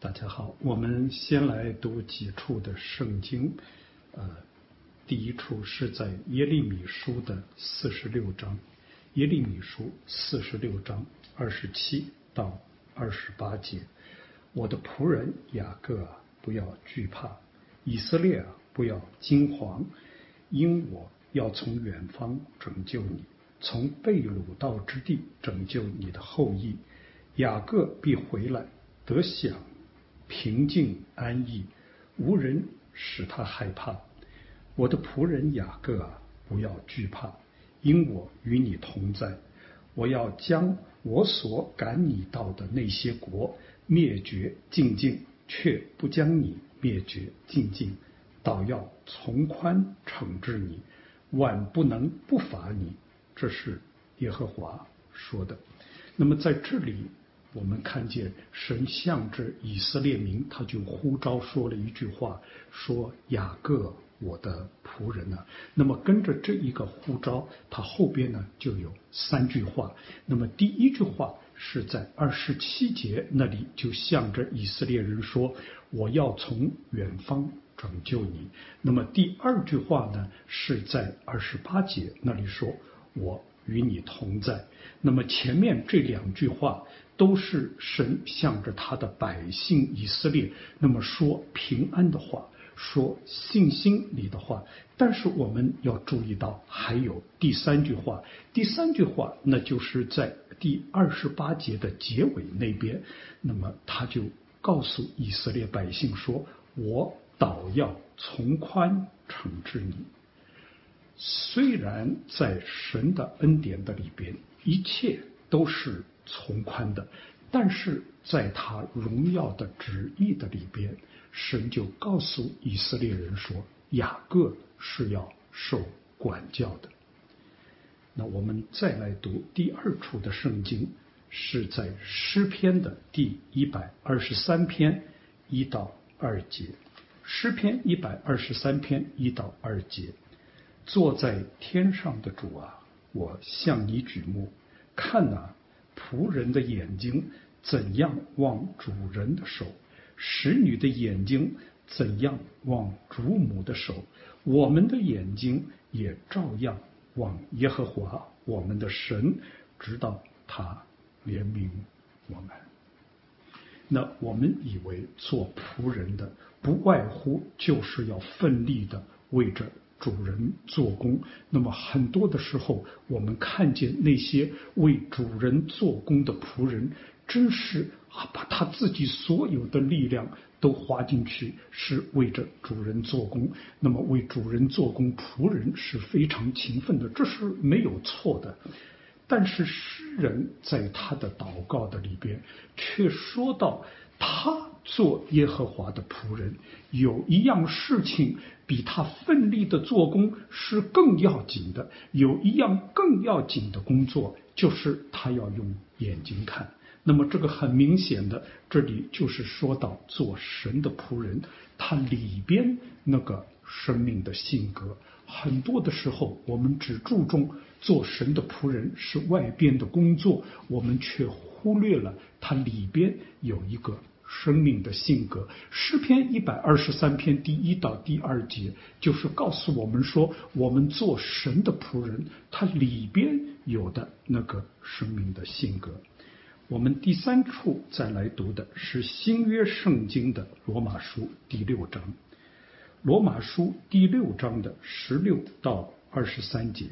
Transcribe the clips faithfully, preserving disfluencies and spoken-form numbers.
大家好，我们先来读几处的圣经。呃，第一处是在耶利米书的四十六章，耶利米书四十六章二十七到二十八节。我的仆人雅各啊，不要惧怕；以色列啊，不要惊惶，因我要从远方拯救你，从被掳到之地拯救你的后裔。雅各必回来，得享平静安逸，无人使他害怕。我的仆人雅各啊，不要惧怕，因我与你同在。我要将我所赶你到的那些国灭绝尽尽，却不将你灭绝尽尽，倒要从宽惩治你，万不能不罚你。这是耶和华说的。那么在这里我们看见神向着以色列民，他就呼召说了一句话，说雅各我的仆人啊。那么跟着这一个呼召，他后边呢就有三句话。那么第一句话是在二十七节那里，就向着以色列人说，我要从远方拯救你。那么第二句话呢是在二十八节那里说，我与你同在。那么前面这两句话都是神向着他的百姓以色列那么说平安的话，说信心里的话。但是我们要注意到还有第三句话，第三句话那就是在第二十八节的结尾那边，那么他就告诉以色列百姓说，我倒要从宽惩治你。虽然在神的恩典的里边一切都是从宽的，但是在他荣耀的旨意的里边，神就告诉以色列人说，雅各是要受管教的。那我们再来读第二处的圣经，是在诗篇的第一百二十三篇一到二节。诗篇一百二十三篇一到二节。坐在天上的主啊，我向你举目，看哪，仆人的眼睛怎样望主人的手，使女的眼睛怎样望主母的手，我们的眼睛也照样望耶和华我们的神，直到他怜悯我们。那我们以为做仆人的不外乎就是要奋力的为着主人做工。那么很多的时候我们看见那些为主人做工的仆人，真是把他自己所有的力量都花进去，是为着主人做工。那么为主人做工，仆人是非常勤奋的，这是没有错的。但是诗人在他的祷告的里边却说到，他做耶和华的仆人，有一样事情比他奋力的做工是更要紧的，有一样更要紧的工作，就是他要用眼睛看。那么这个很明显的，这里就是说到做神的仆人，他里边那个生命的性格。很多的时候我们只注重做神的仆人是外边的工作，我们却忽略了他里边有一个生命的性格。诗篇一百二十三篇第一到第二节就是告诉我们说，我们做神的仆人，他里边有的那个生命的性格。我们第三处再来读的是新约圣经的罗马书第六章。罗马书第六章的十六到二十三节。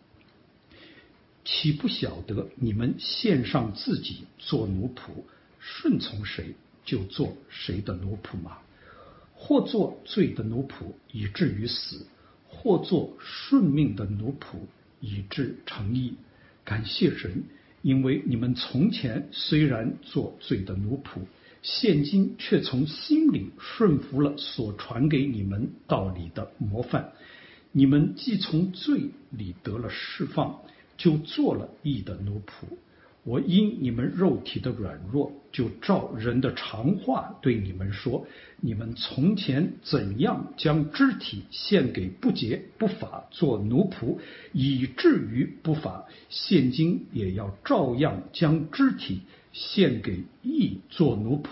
岂不晓得你们献上自己做奴仆，顺从谁就做谁的奴仆吗？或做罪的奴仆，以至于死；或做顺命的奴仆，以致成义。感谢神，因为你们从前虽然做罪的奴仆，现今却从心里顺服了所传给你们道理的模范。你们既从罪里得了释放，就做了义的奴仆。我因你们肉体的软弱，就照人的常话对你们说，你们从前怎样将肢体献给不洁不法做奴仆，以至于不法，现今也要照样将肢体献给义做奴仆，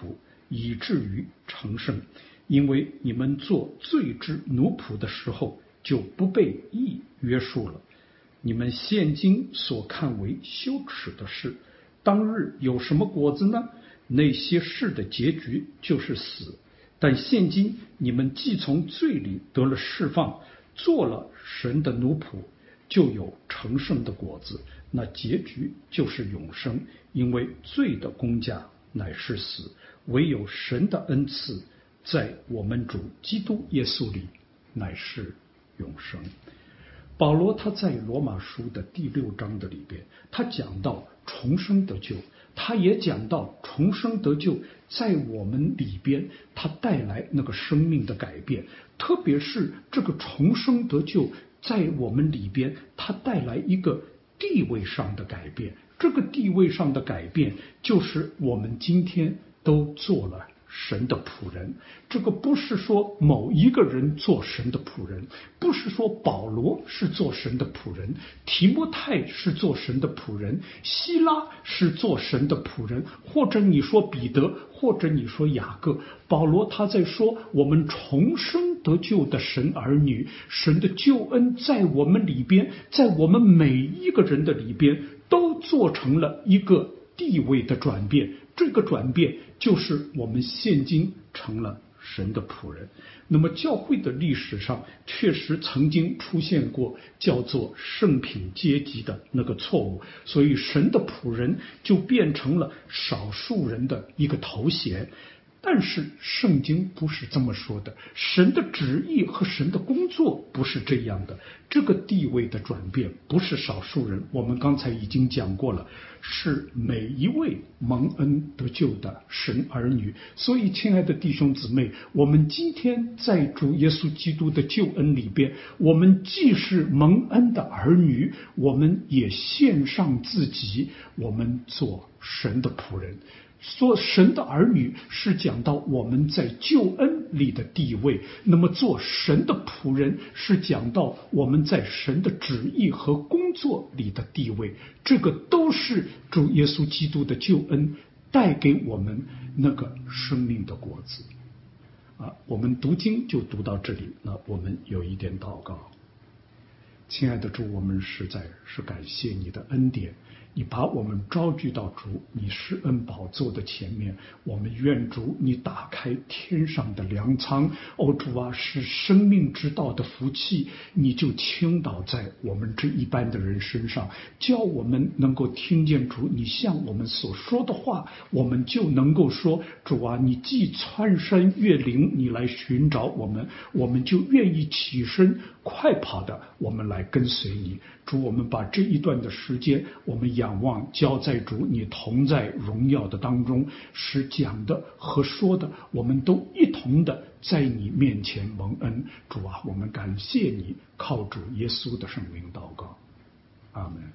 以至于成圣。因为你们做罪之奴仆的时候，就不被义约束了。你们现今所看为羞耻的事，当日有什么果子呢？那些事的结局就是死。但现今你们既从罪里得了释放，做了神的奴仆，就有成圣的果子，那结局就是永生。因为罪的工价乃是死，唯有神的恩赐在我们主基督耶稣里乃是永生。保罗他在罗马书的第六章的里边，他讲到重生得救，他也讲到重生得救在我们里边，他带来那个生命的改变，特别是这个重生得救在我们里边，他带来一个地位上的改变。这个地位上的改变，就是我们今天都做了神的仆人。这个不是说某一个人做神的仆人，不是说保罗是做神的仆人，提摩太是做神的仆人，希拉是做神的仆人，或者你说彼得，或者你说雅各。保罗他在说我们重生得救的神儿女，神的救恩在我们里边，在我们每一个人的里边都做成了一个地位的转变。这个转变就是我们现今成了神的仆人。那么教会的历史上确实曾经出现过叫做圣品阶级的那个错误，所以神的仆人就变成了少数人的一个头衔。但是圣经不是这么说的，神的旨意和神的工作不是这样的。这个地位的转变不是少数人，我们刚才已经讲过了，是每一位蒙恩得救的神儿女。所以亲爱的弟兄姊妹，我们今天在主耶稣基督的救恩里边，我们既是蒙恩的儿女，我们也献上自己，我们做神的仆人。做神的儿女是讲到我们在救恩里的地位，那么做神的仆人是讲到我们在神的旨意和工作里的地位。这个都是主耶稣基督的救恩带给我们那个生命的果子啊。我们读经就读到这里，那我们有一点祷告。亲爱的主，我们实在是感谢你的恩典，你把我们招聚到主你施恩宝座的前面，我们愿主你打开天上的粮仓。哦主啊，是生命之道的福气，你就倾倒在我们这一般的人身上，叫我们能够听见主你向我们所说的话，我们就能够说，主啊，你既穿山越岭你来寻找我们，我们就愿意起身快跑的我们来跟随你。主，我们把这一段的时间我们仰望交在主你同在荣耀的当中，使讲的和说的我们都一同的在你面前蒙恩。主啊，我们感谢你，靠主耶稣的圣名祷告，阿门。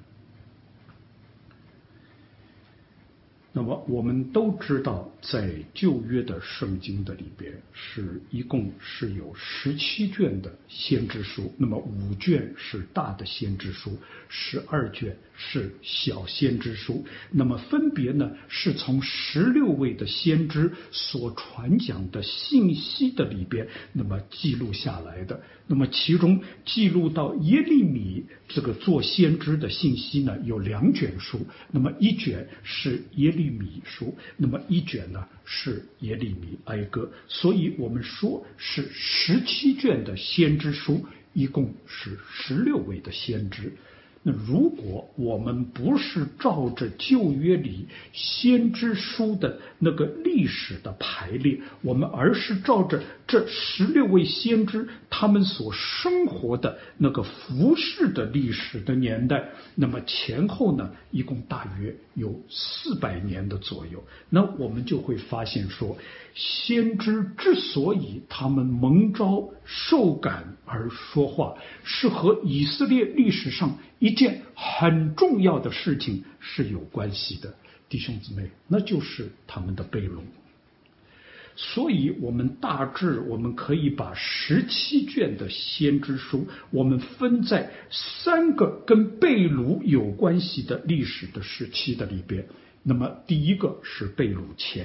那么我们都知道，在旧约的圣经的里边，是一共是有十七卷的先知书，那么五卷是大的先知书，十二卷是小先知书，那么分别呢是从十六位的先知所传讲的信息的里边，那么记录下来的。那么其中记录到耶利米这个做先知的信息呢，有两卷书，那么一卷是耶利米书，那么一卷呢是耶利米哀歌，所以我们说是十七卷的先知书，一共是十六位的先知。那如果我们不是照着旧约里先知书的那个历史的排列，我们而是照着这十六位先知他们所生活的那个服事的历史的年代，那么前后呢一共大约有四百年的左右。那我们就会发现说，先知之所以他们蒙召受感而说话，是和以色列历史上一件很重要的事情是有关系的，弟兄姊妹，那就是他们的被掳。所以我们大致我们可以把十七卷的先知书我们分在三个跟被掳有关系的历史的时期的里边。那么第一个是被掳前，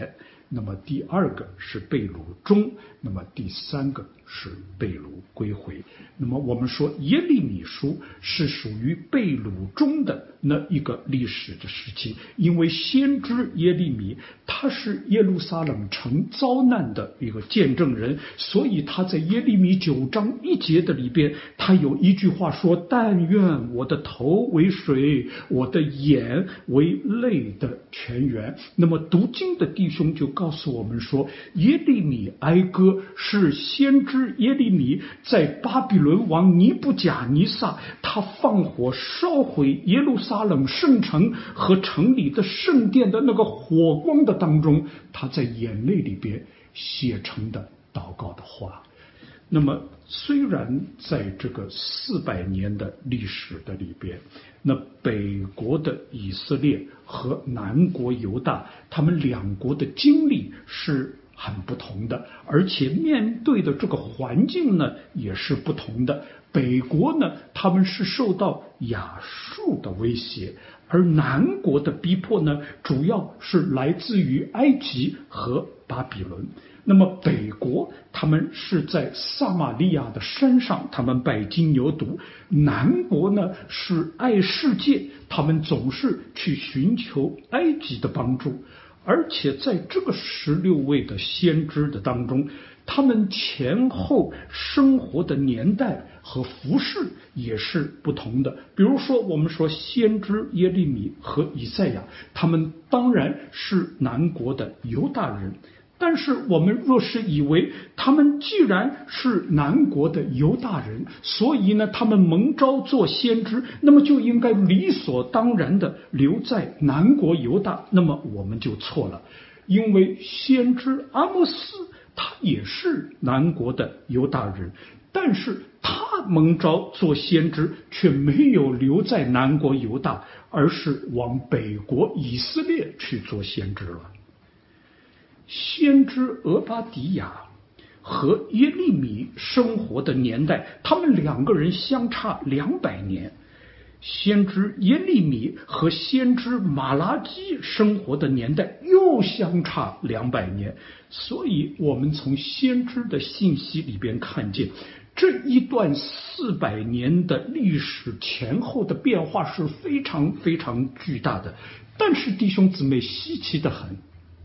那么第二个是被掳中，那么第三个是被掳归回。那么我们说耶利米书是属于被掳中的那一个历史的时期，因为先知耶利米他是耶路撒冷城遭难的一个见证人，所以他在耶利米九章一节的里边，他有一句话说：但愿我的头为水，我的眼为泪的泉源。那么读经的弟兄就告诉我们说，耶利米哀歌是先知耶利米在巴比伦王尼布甲尼撒他放火烧毁耶路撒冷圣城和城里的圣殿的那个火光的当中，他在眼泪里边写成的祷告的话。那么虽然在这个四百年的历史的里边，那北国的以色列和南国犹大他们两国的经历是很不同的，而且面对的这个环境呢也是不同的。北国呢他们是受到亚述的威胁，而南国的逼迫呢主要是来自于埃及和巴比伦。那么北国他们是在撒玛利亚的山上，他们拜金牛犊；南国呢是爱世界，他们总是去寻求埃及的帮助。而且在这个十六位的先知的当中，他们前后生活的年代和服饰也是不同的。比如说我们说先知耶利米和以赛亚，他们当然是南国的犹大人，但是我们若是以为他们既然是南国的犹大人，所以呢他们蒙召做先知，那么就应该理所当然的留在南国犹大，那么我们就错了。因为先知阿摩斯他也是南国的犹大人，但是他蒙召做先知却没有留在南国犹大，而是往北国以色列去做先知了。先知俄巴底亚和耶利米生活的年代，他们两个人相差两百年。先知耶利米和先知马拉基生活的年代又相差两百年，所以我们从先知的信息里边看见，这一段四百年的历史前后的变化是非常非常巨大的。但是弟兄姊妹，稀奇得很，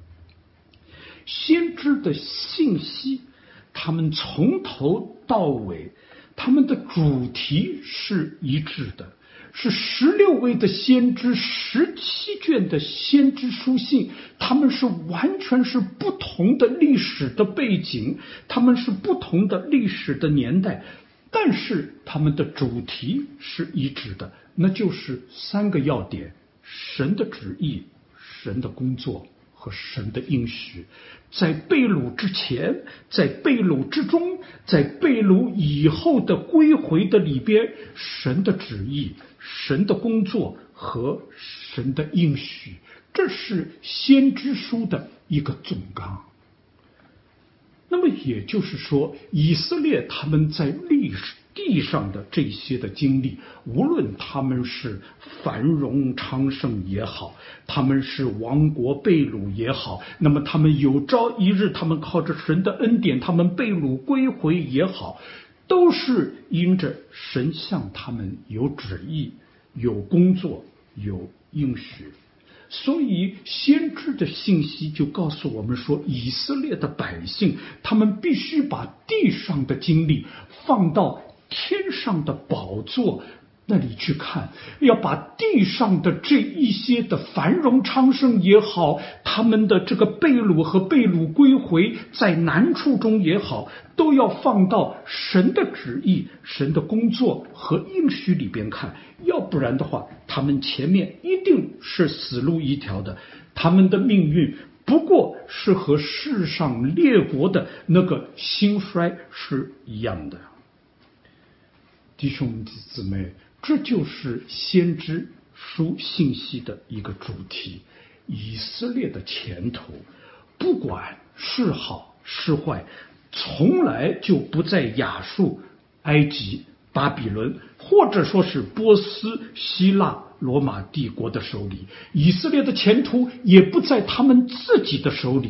先知的信息他们从头到尾他们的主题是一致的，是十六位的先知，十七卷的先知书信，他们是完全是不同的历史的背景，他们是不同的历史的年代，但是他们的主题是一致的，那就是三个要点：神的旨意、神的工作和神的应许。在被掳之前，在被掳之中，在被掳以后的归回的里边，神的旨意、神的工作和神的应许，这是先知书的一个总纲。那么也就是说，以色列他们在历史地上的这些的经历，无论他们是繁荣昌盛也好，他们是亡国被掳也好，那么他们有朝一日他们靠着神的恩典他们被掳归回也好，都是因着神向他们有旨意、有工作、有应许。所以先知的信息就告诉我们说，以色列的百姓他们必须把地上的经历放到天上的宝座那里去看，要把地上的这一些的繁荣昌盛也好，他们的这个被掳和被掳归回在难处中也好，都要放到神的旨意、神的工作和应许里边看，要不然的话他们前面一定是死路一条的，他们的命运不过是和世上列国的那个兴衰是一样的。弟兄姊妹，这就是先知书信息的一个主题。以色列的前途，不管是好是坏，从来就不在亚述、埃及、巴比伦，或者说是波斯、希腊、罗马帝国的手里。以色列的前途也不在他们自己的手里。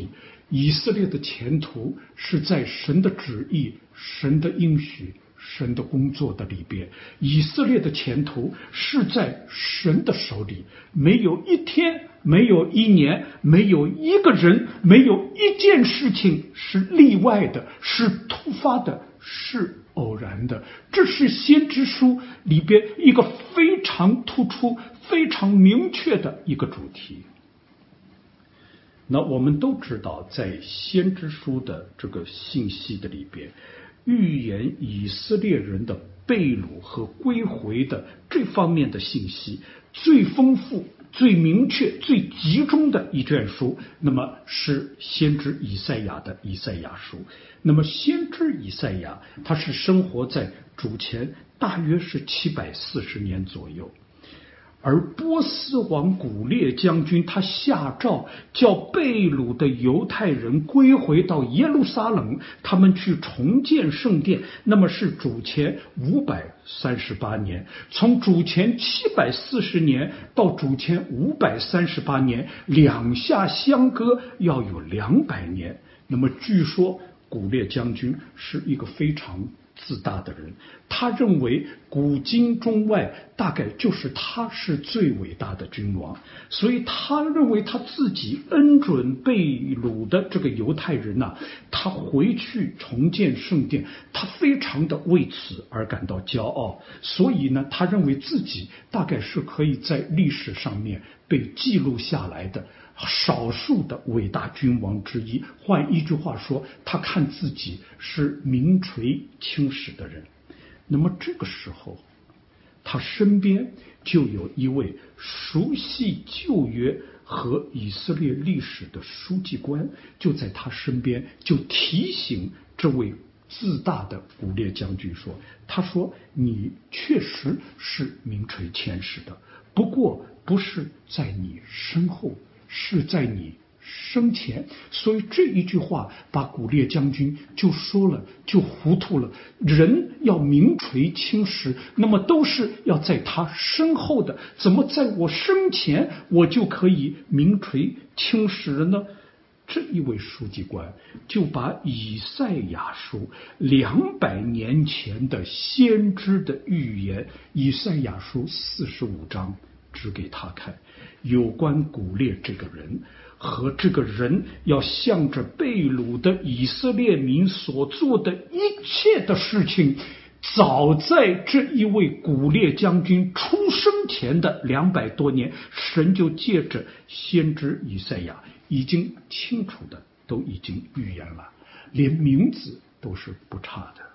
以色列的前途是在神的旨意、神的应许、神的工作的里边。以色列的前途是在神的手里，没有一天，没有一年，没有一个人，没有一件事情是例外的，是突发的，是偶然的。这是先知书里边一个非常突出、非常明确的一个主题。那我们都知道，在先知书的这个信息的里边，预言以色列人的被掳和归回的这方面的信息最丰富、最明确、最集中的一卷书，那么是先知以赛亚的以赛亚书。那么先知以赛亚，他是生活在主前大约是七百四十年左右。而波斯王古列将军他下诏叫被掳的犹太人归回到耶路撒冷，他们去重建圣殿，那么是主前五百三十八年。从主前七百四十年到主前五百三十八年，两下相隔要有两百年。那么据说古列将军是一个非常自大的人，他认为古今中外大概就是他是最伟大的君王，所以他认为他自己恩准被掳的这个犹太人呐、啊，他回去重建圣殿，他非常的为此而感到骄傲，所以呢，他认为自己大概是可以在历史上面被记录下来的少数的伟大君王之一。换一句话说，他看自己是名垂青史的人。那么这个时候，他身边就有一位熟悉旧约和以色列历史的书记官，就在他身边，就提醒这位自大的古列将军说：“他说你确实是名垂千史的，不过不是在你身后，是在你生前。”所以这一句话把古列将军就说了，就糊涂了。人要名垂青史，那么都是要在他身后的，怎么在我生前我就可以名垂青史了呢？这一位书记官就把以赛亚书两百年前的先知的预言，以赛亚书四十五章指给他看，有关古列这个人和这个人要向着被掳的以色列民所做的一切的事情，早在这一位古列将军出生前的两百多年，神就借着先知以赛亚已经清楚的都已经预言了，连名字都是不差的。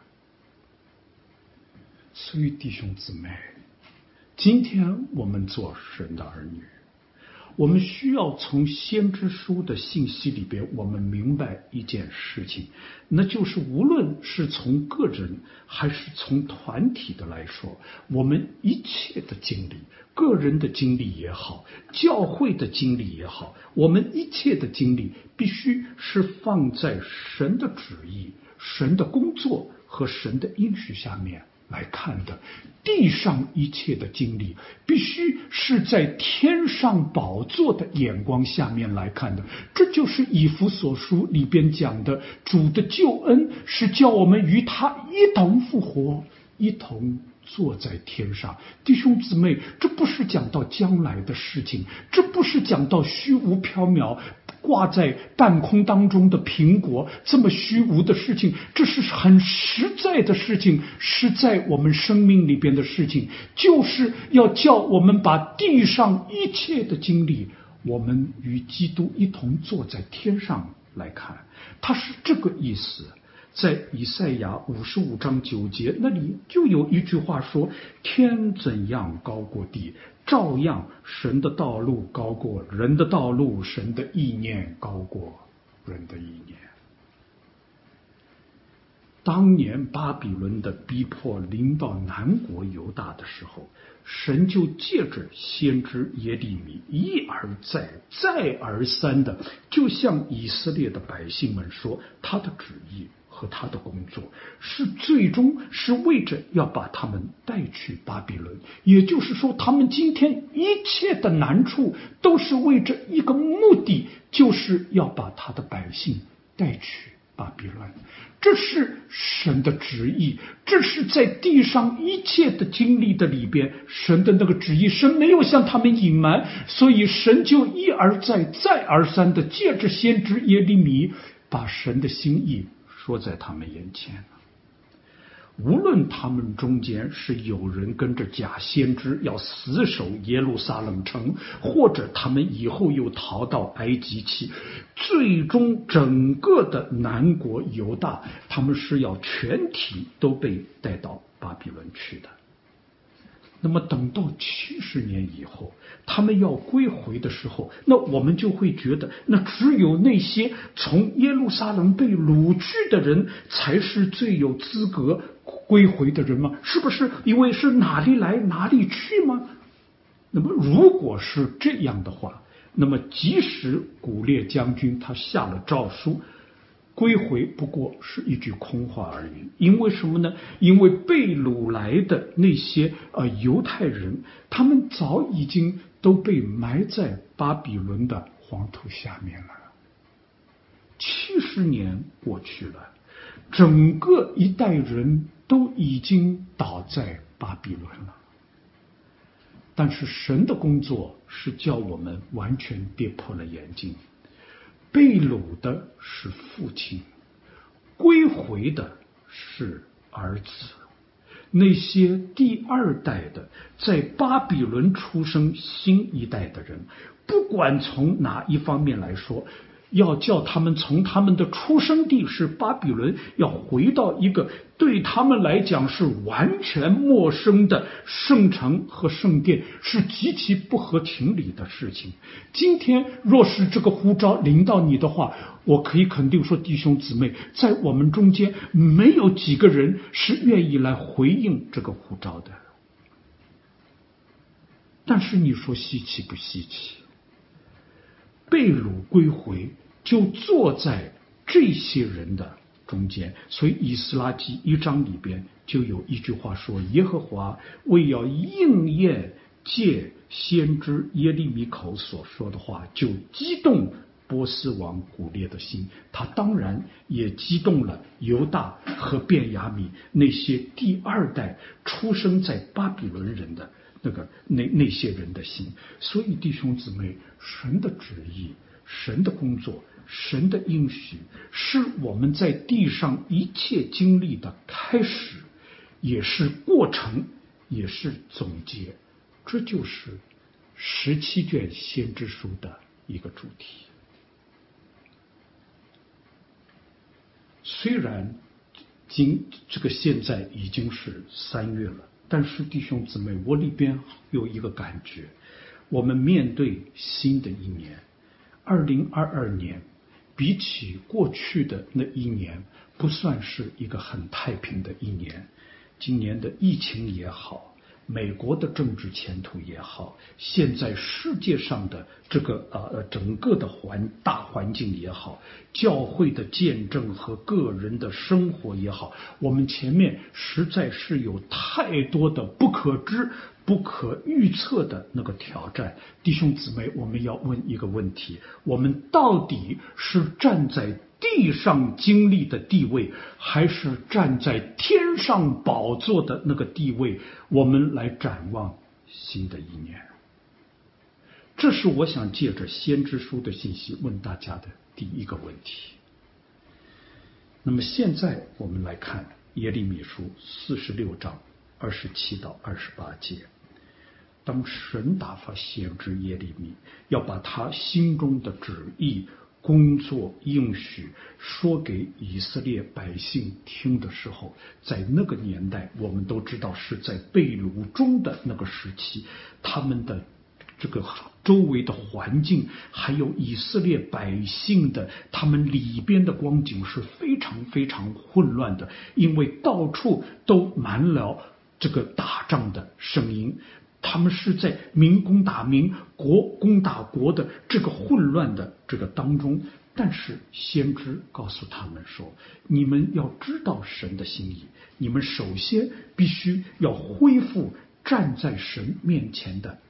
所以弟兄姊妹，今天我们做神的儿女，我们需要从先知书的信息里边，我们明白一件事情，那就是无论是从个人还是从团体的来说，我们一切的经历，个人的经历也好，教会的经历也好，我们一切的经历必须是放在神的旨意、神的工作和神的应许下面来看的。地上一切的经历必须是在天上宝座的眼光下面来看的。这就是以弗所书里边讲的，主的救恩是叫我们与他一同复活，一同坐在天上。弟兄姊妹，这不是讲到将来的事情，这不是讲到虚无缥缈挂在半空当中的苹果这么虚无的事情，这是很实在的事情，是在我们生命里边的事情，就是要叫我们把地上一切的经历，我们与基督一同坐在天上来看。它是这个意思。在以赛亚五十五章九节那里就有一句话说：天怎样高过地，照样神的道路高过人的道路，神的意念高过人的意念。当年巴比伦的逼迫临到南国犹大的时候，神就借着先知耶利米一而再再而三的就向以色列的百姓们说，他的旨意和他的工作是最终是为着要把他们带去巴比伦，也就是说他们今天一切的难处都是为着一个目的，就是要把他的百姓带去巴比伦。这是神的旨意，这是在地上一切的经历的里边，神的那个旨意，神没有向他们隐瞒，所以神就一而再再而三的借着先知耶利米把神的心意说在他们眼前。无论他们中间是有人跟着假先知要死守耶路撒冷城，或者他们以后又逃到埃及去，最终整个的南国犹大，他们是要全体都被带到巴比伦去的。那么等到七十年以后，他们要归回的时候，那我们就会觉得，那只有那些从耶路撒冷被掳去的人才是最有资格归回的人吗？是不是因为是哪里来哪里去吗？那么如果是这样的话，那么即使古列将军他下了诏书，归回不过是一句空话而已。因为什么呢？因为被掳来的那些呃犹太人，他们早已经都被埋在巴比伦的黄土下面了。七十年过去了，整个一代人都已经倒在巴比伦了。但是神的工作是叫我们完全跌破了眼镜。被掳的是父亲，归回的是儿子。那些第二代的在巴比伦出生新一代的人，不管从哪一方面来说，要叫他们从他们的出生地是巴比伦，要回到一个对他们来讲是完全陌生的圣城和圣殿，是极其不合情理的事情。今天若是这个呼召临到你的话，我可以肯定说，弟兄姊妹，在我们中间没有几个人是愿意来回应这个呼召的。但是你说稀奇不稀奇？被掳归回就坐在这些人的中间，所以以斯拉记一章里边就有一句话说，耶和华为要应验借先知耶利米口所说的话，就激动波斯王古列的心，他当然也激动了犹大和便雅悯那些第二代出生在巴比伦人的那个那那些人的心。所以弟兄姊妹，神的旨意，神的工作，神的应许，是我们在地上一切经历的开始，也是过程，也是总结。这就是十七卷先知书的一个主题。虽然今这个现在已经是三月了，但是弟兄姊妹，我里边有一个感觉，我们面对新的一年二零二二年，比起过去的那一年，不算是一个很太平的一年。今年的疫情也好，美国的政治前途也好，现在世界上的这个呃整个的环大环境也好，教会的见证和个人的生活也好，我们前面实在是有太多的不可知、不可预测的那个挑战。弟兄姊妹，我们要问一个问题：我们到底是站在地上经历的地位，还是站在天上宝座的那个地位？我们来展望新的一年。这是我想借着先知书的信息问大家的第一个问题。那么现在我们来看耶利米书四十六章二十七到二十八节。当神打发先知耶利米要把他心中的旨意、工作、应许说给以色列百姓听的时候，在那个年代，我们都知道是在被掳中的那个时期，他们的这个周围的环境，还有以色列百姓的他们里边的光景是非常非常混乱的，因为到处都满了这个打仗的声音。他们是在民攻打民、国攻打国的这个混乱的这个当中，但是先知告诉他们说，你们要知道神的心意，你们首先必须要恢复站在神面前的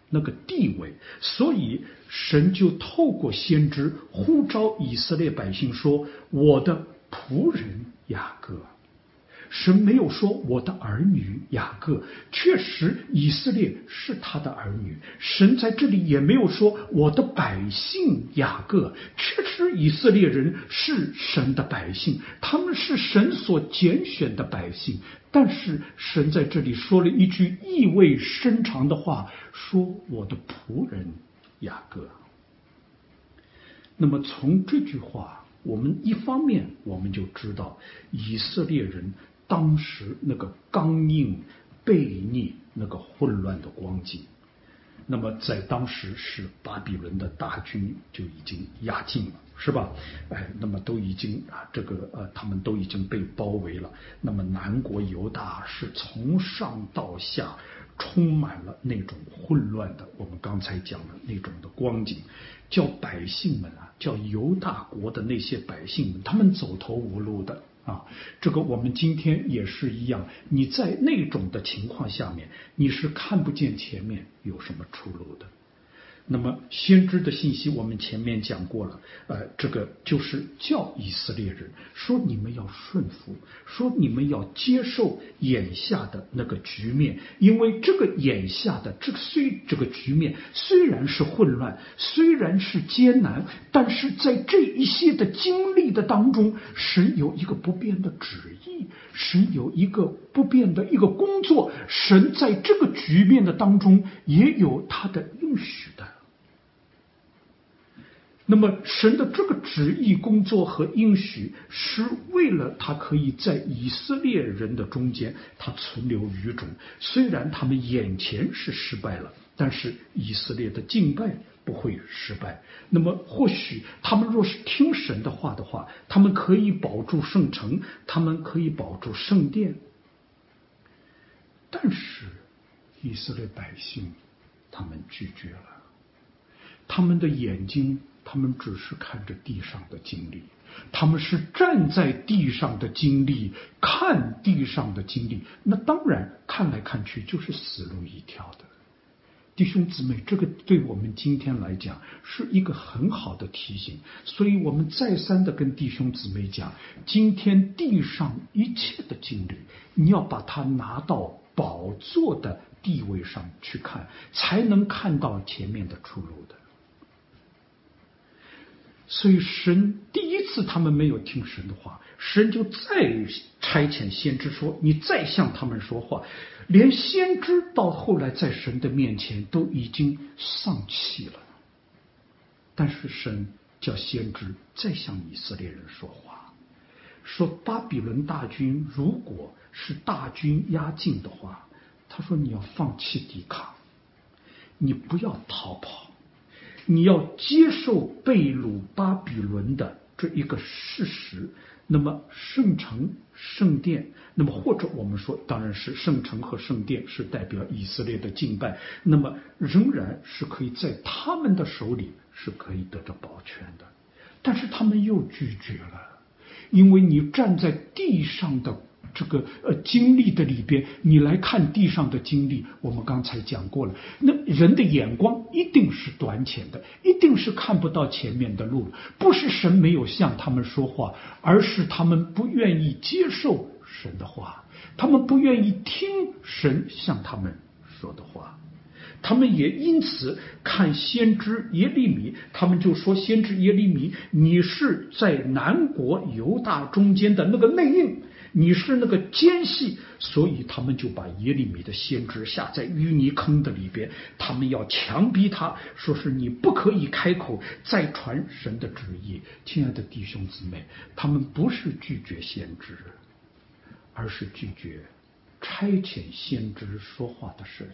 那个地位，所以神就透过先知呼召以色列百姓说：“我的仆人雅各。”神没有说我的儿女雅各，确实以色列是他的儿女。神在这里也没有说我的百姓雅各，确实以色列人是神的百姓，他们是神所拣选的百姓。但是神在这里说了一句意味深长的话，说我的仆人雅各。那么从这句话，我们一方面我们就知道以色列人当时那个刚硬、悖逆、那个混乱的光景。那么在当时是巴比伦的大军就已经压境了，是吧？哎，那么都已经啊，这个呃，他们都已经被包围了。那么南国犹大是从上到下充满了那种混乱的，我们刚才讲的那种的光景，叫百姓们啊，叫犹大国的那些百姓们，他们走投无路的。啊，这个我们今天也是一样，你在那种的情况下面，你是看不见前面有什么出路的。那么先知的信息我们前面讲过了，呃，这个就是叫以色列人说你们要顺服，说你们要接受眼下的那个局面，因为这个眼下的这个虽这个局面虽然是混乱，虽然是艰难，但是在这一些的经历的当中，神有一个不变的旨意，神有一个不变的一个工作，神在这个局面的当中也有他的应许的。那么神的这个旨意工作和应许是为了他可以在以色列人的中间他存留余种，虽然他们眼前是失败了，但是以色列的敬拜不会失败。那么或许他们若是听神的话的话，他们可以保住圣城，他们可以保住圣殿。但是以色列百姓他们拒绝了，他们的眼睛他们只是看着地上的经历，他们是站在地上的经历，看地上的经历，那当然看来看去就是死路一条的。弟兄姊妹，这个对我们今天来讲是一个很好的提醒，所以我们再三的跟弟兄姊妹讲，今天地上一切的经历，你要把它拿到宝座的地位上去看，才能看到前面的出路的。所以神第一次他们没有听神的话，神就再差遣先知说，你再向他们说话。连先知到后来在神的面前都已经丧气了，但是神叫先知再向以色列人说话，说巴比伦大军如果是大军压境的话，他说你要放弃抵抗，你不要逃跑，你要接受被掳巴比伦的这一个事实。那么圣城、圣殿，那么或者我们说，当然是圣城和圣殿是代表以色列的敬拜，那么仍然是可以在他们的手里是可以得着保全的。但是他们又拒绝了，因为你站在地上的这个呃经历的里边，你来看地上的经历，我们刚才讲过了，那人的眼光一定是短浅的，一定是看不到前面的路，不是神没有向他们说话，而是他们不愿意接受神的话，他们不愿意听神向他们说的话。他们也因此看先知耶利米，他们就说先知耶利米，你是在南国犹大中间的那个内应，你是那个奸细，所以他们就把耶利米的先知下在淤泥坑的里边，他们要强逼他，说是你不可以开口再传神的旨意。亲爱的弟兄姊妹，他们不是拒绝先知，而是拒绝差遣先知说话的神。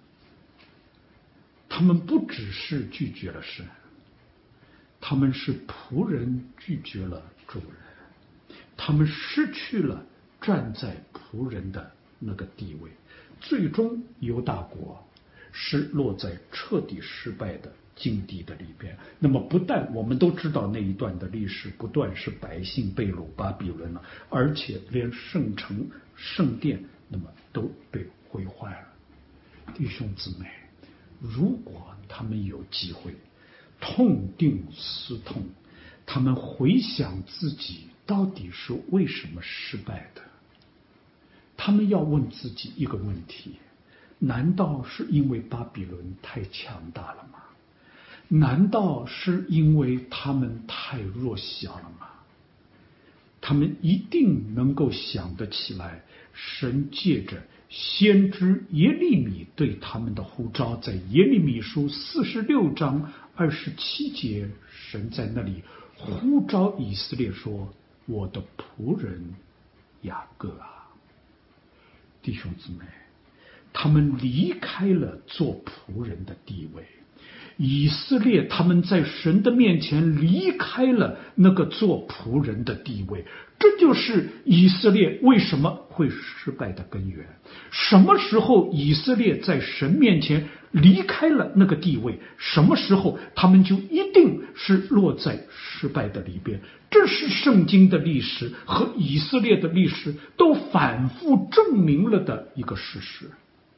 他们不只是拒绝了神，他们是仆人拒绝了主人，他们失去了站在仆人的那个地位，最终犹大国是落在彻底失败的境地的里边。那么不但我们都知道那一段的历史，不断是百姓被掳巴比伦了，而且连圣城、圣殿那么都被毁坏了。弟兄姊妹， 如果他们有机会痛定思痛，他们回想自己到底是为什么失败的，他们要问自己一个问题：难道是因为巴比伦太强大了吗？难道是因为他们太弱小了吗？他们一定能够想得起来，神借着先知耶利米对他们的呼召，在耶利米书四十六章二十七节，神在那里呼召以色列说：“我的仆人雅各啊！”弟兄姊妹，他们离开了做仆人的地位。以色列他们在神的面前离开了那个做仆人的地位，这就是以色列为什么会失败的根源。什么时候以色列在神面前离开了那个地位，什么时候他们就一定是落在失败的里边。这是圣经的历史和以色列的历史都反复证明了的一个事实。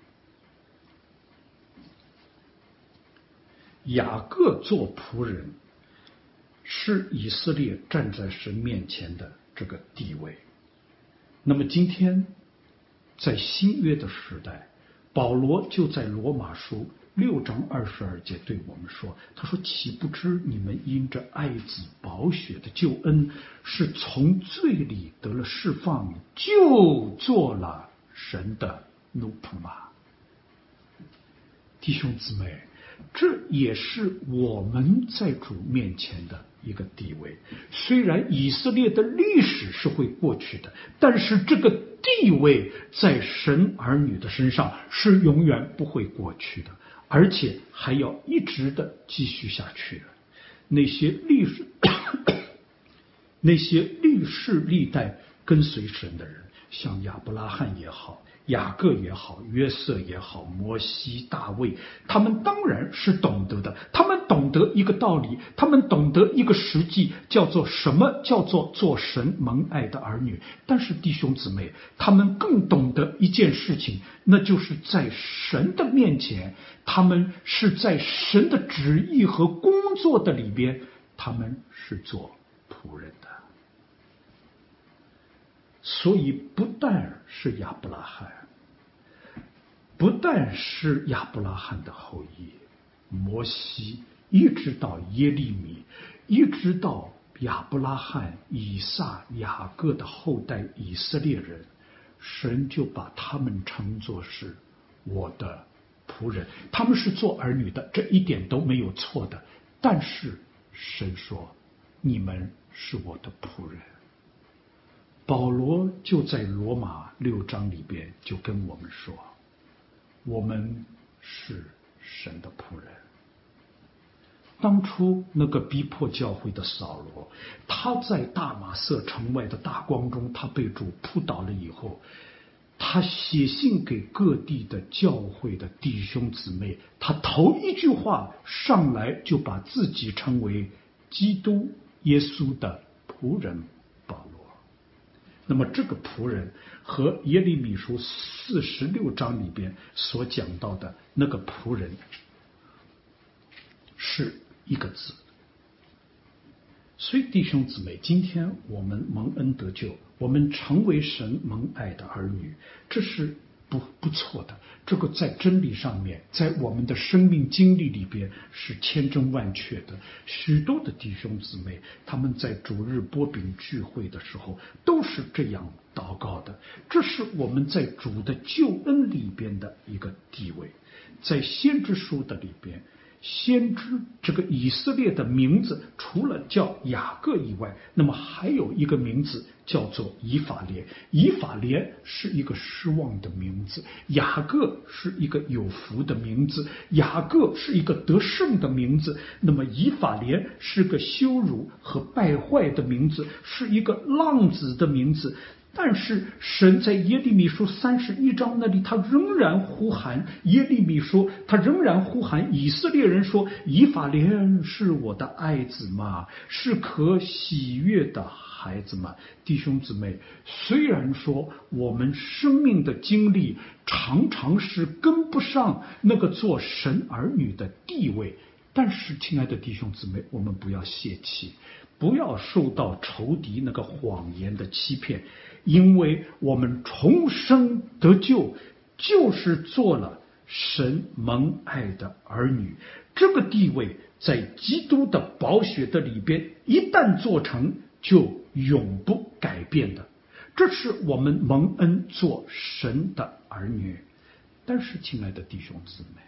雅各做仆人是以色列站在神面前的这个地位。那么今天在新约的时代，保罗就在罗马书六章二十二节对我们说，他说：“岂不知你们因着爱子宝血的救恩，是从罪里得了释放，就做了神的奴仆吗？”弟兄姊妹，这也是我们在主面前的一个地位。虽然以色列的历史是会过去的，但是这个地位在神儿女的身上是永远不会过去的，而且还要一直的继续下去的。那些历史那些历世历代跟随神的人，像亚伯拉罕也好，雅各也好，约瑟也好，摩西、大卫，他们当然是懂得的。他们懂得一个道理，他们懂得一个实际，叫做什么？叫做做神蒙爱的儿女。但是弟兄姊妹，他们更懂得一件事情，那就是在神的面前，他们是在神的旨意和工作的里边，他们是做仆人的。所以不但是亚伯拉罕，不但是亚伯拉罕的后裔，摩西一直到耶利米，一直到亚伯拉罕、以撒、雅各的后代以色列人，神就把他们称作是我的仆人。他们是做儿女的，这一点都没有错的。但是神说，你们是我的仆人。保罗就在罗马六章里边就跟我们说，我们是神的仆人。当初那个逼迫教会的扫罗，他在大马色城外的大光中，他被主扑倒了以后，他写信给各地的教会的弟兄姊妹，他头一句话上来就把自己称为基督耶稣的仆人保罗。那么这个仆人和耶利米书四十六章里边所讲到的那个仆人是一个字。所以弟兄姊妹，今天我们蒙恩得救，我们成为神蒙爱的儿女，这是不不错的。这个在真理上面，在我们的生命经历里边是千真万确的。许多的弟兄姊妹，他们在主日拨饼聚会的时候都是这样祷告的。这是我们在主的救恩里边的一个地位。在先知书的里边，先知这个以色列的名字除了叫雅各以外，那么还有一个名字叫做以法莲。以法莲是一个失望的名字，雅各是一个有福的名字，雅各是一个得胜的名字，那么以法莲是个羞辱和败坏的名字，是一个浪子的名字。但是神在耶利米书三十一章那里，他仍然呼喊耶利米说，他仍然呼喊以色列人说，以法莲是我的爱子嘛，是可喜悦的孩子们、弟兄姊妹，虽然说我们生命的经历常常是跟不上那个做神儿女的地位，但是亲爱的弟兄姊妹，我们不要泄气，不要受到仇敌那个谎言的欺骗，因为我们重生得救，就是做了神蒙爱的儿女，这个地位在基督的宝血的里边，一旦做成，就永不改变的。这是我们蒙恩做神的儿女。但是，亲爱的弟兄姊妹，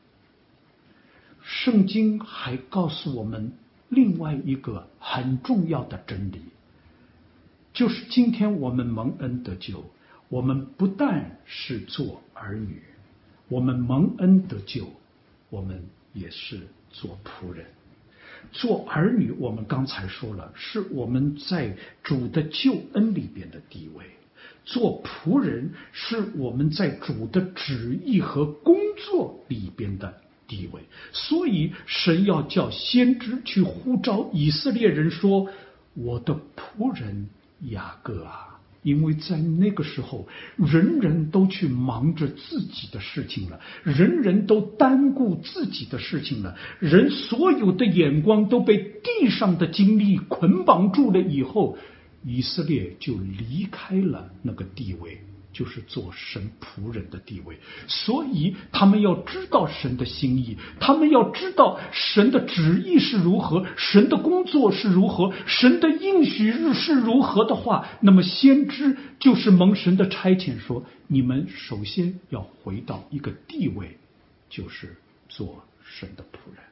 圣经还告诉我们另外一个很重要的真理，就是今天我们蒙恩得救，我们不但是做儿女，我们蒙恩得救，我们也是做仆人。做儿女，我们刚才说了，是我们在主的救恩里边的地位；做仆人，是我们在主的旨意和工作里边的地位。所以，神要叫先知去呼召以色列人说：“我的仆人雅各啊！”因为在那个时候，人人都去忙着自己的事情了，人人都单顾自己的事情了，人所有的眼光都被地上的经历捆绑住了以后，以色列就离开了那个地位，就是做神仆人的地位。所以他们要知道神的心意，他们要知道神的旨意是如何，神的工作是如何，神的应许是如何的话，那么先知就是蒙神的差遣说，你们首先要回到一个地位，就是做神的仆人。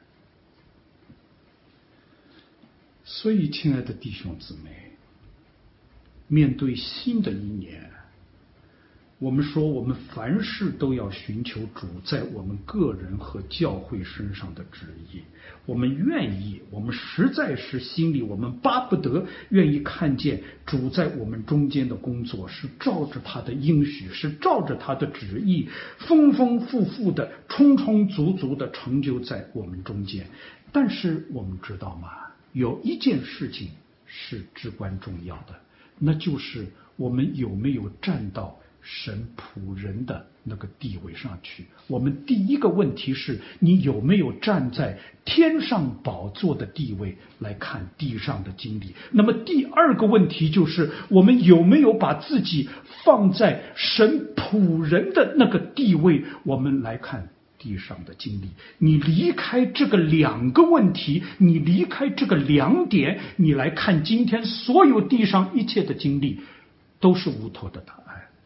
所以亲爱的弟兄姊妹，面对新的一年，我们说我们凡事都要寻求主在我们个人和教会身上的旨意，我们愿意，我们实在是心里我们巴不得愿意看见主在我们中间的工作是照着他的应许，是照着他的旨意，丰丰富富的充充足足的成就在我们中间。但是我们知道吗，有一件事情是至关重要的，那就是我们有没有站到神仆人的那个地位上去。我们第一个问题是，你有没有站在天上宝座的地位来看地上的经历。那么第二个问题就是，我们有没有把自己放在神仆人的那个地位，我们来看地上的经历。你离开这个两个问题，你离开这个两点，你来看今天所有地上一切的经历，都是无头的答案。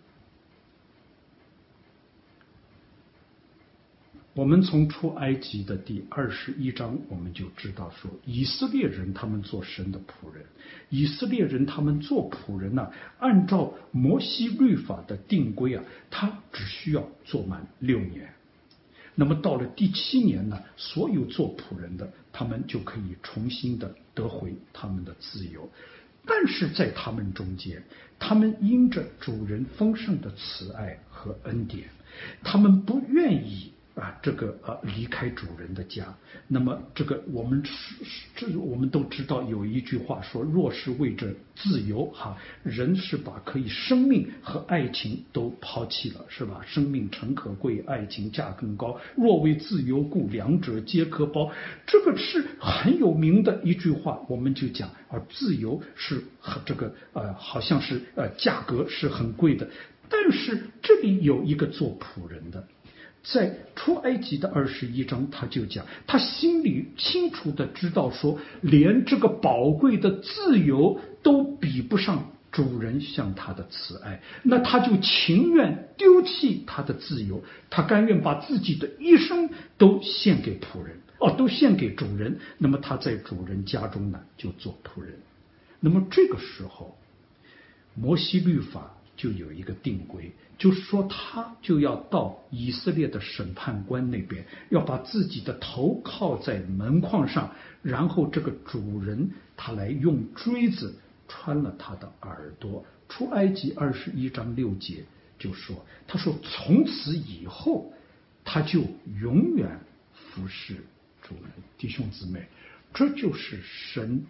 我们从出埃及的第二十一章，我们就知道说，以色列人他们做神的仆人，以色列人他们做仆人呢、啊，按照摩西律法的定规啊，他只需要做满六年。那么到了第七年呢，所有做仆人的，他们就可以重新的得回他们的自由。但是在他们中间，他们因着主人丰盛的慈爱和恩典，他们不愿意啊，这个呃离开主人的家。那么这个我们这我们都知道有一句话说，若是为着自由哈，人是把可以生命和爱情都抛弃了，是吧？生命诚可贵，爱情价更高。若为自由故，两者皆可抛。这个是很有名的一句话，我们就讲啊，自由是这个呃好像是呃价格是很贵的，但是这里有一个做仆人的。在出埃及的二十一章，他就讲，他心里清楚的知道说，连这个宝贵的自由都比不上主人向他的慈爱，那他就情愿丢弃他的自由，他甘愿把自己的一生都献给仆人，哦，都献给主人。那么他在主人家中呢，就做仆人。那么这个时候，摩西律法就有一个定规，就是说他就要到以色列的审判官那边，要把自己的头靠在门框上，然后这个主人他来用锥子穿了他的耳朵。出埃及二十一章六节就说，他说从此以后他就永远服侍主人。弟兄姊妹，这就是神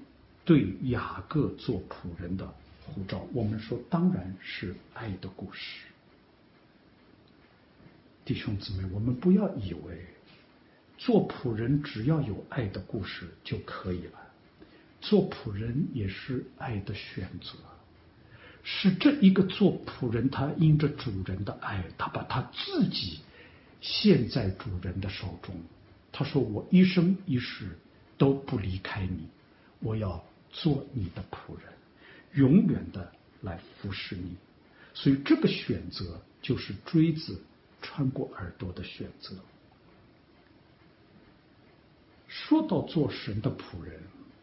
对雅各做仆人的呼召，我们说当然是爱的故事。弟兄姊妹，我们不要以为做仆人只要有爱的故事就可以了，做仆人也是爱的选择，是这一个做仆人，他因着主人的爱，他把他自己献在主人的手中。他说：“我一生一世都不离开你，我要做你的仆人，永远的来服侍你。”所以这个选择就是锥子穿过耳朵的选择。说到做神的仆人，